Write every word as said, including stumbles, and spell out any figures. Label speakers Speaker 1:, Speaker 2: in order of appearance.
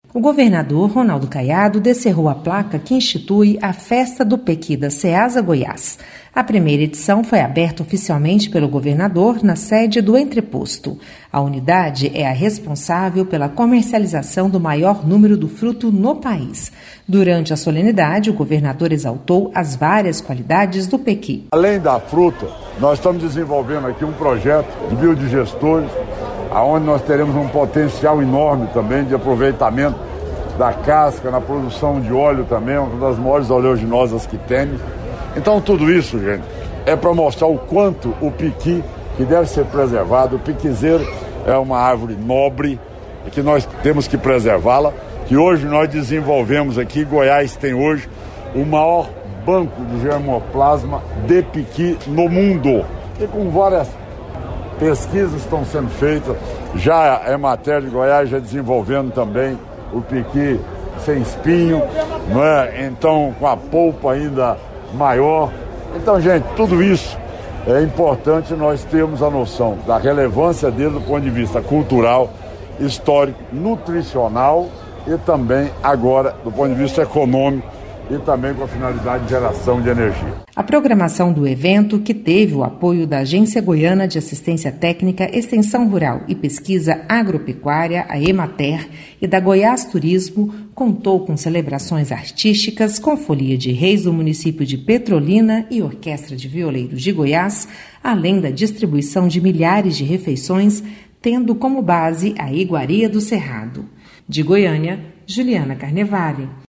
Speaker 1: O governador Ronaldo Caiado descerrou a placa que institui a Festa do Pequi da Ceasa Goiás. A primeira edição foi aberta oficialmente pelo governador na sede do entreposto. A unidade é a responsável pela comercialização do maior número do fruto no país. Durante a solenidade, o governador exaltou as várias qualidades do pequi.
Speaker 2: Além da fruta, nós estamos desenvolvendo aqui um projeto de biodigestores, onde nós teremos um potencial enorme também de aproveitamento da casca, na produção de óleo também, uma das maiores oleaginosas que temos. Então tudo isso, gente, é para mostrar o quanto o pequi, que deve ser preservado, o pequizeiro é uma árvore nobre e que nós temos que preservá-la, que hoje nós desenvolvemos aqui, Goiás tem hoje o maior banco de germoplasma de pequi no mundo, e com várias pesquisas estão sendo feitas, já é matéria de Goiás, já desenvolvendo também o pequi sem espinho, não é? Então com a polpa ainda maior. Então, gente, tudo isso é importante nós termos a noção da relevância dele do ponto de vista cultural, histórico, nutricional e também agora do ponto de vista econômico e também com a finalidade de geração de energia.
Speaker 1: A programação do evento, que teve o apoio da Agência Goiana de Assistência Técnica, Extensão Rural e Pesquisa Agropecuária, a Emater, e da Goiás Turismo, contou com celebrações artísticas com folia de reis do município de Petrolina e orquestra de violeiros de Goiás, além da distribuição de milhares de refeições, tendo como base a Iguaria do Cerrado. De Goiânia, Juliana Carnevale.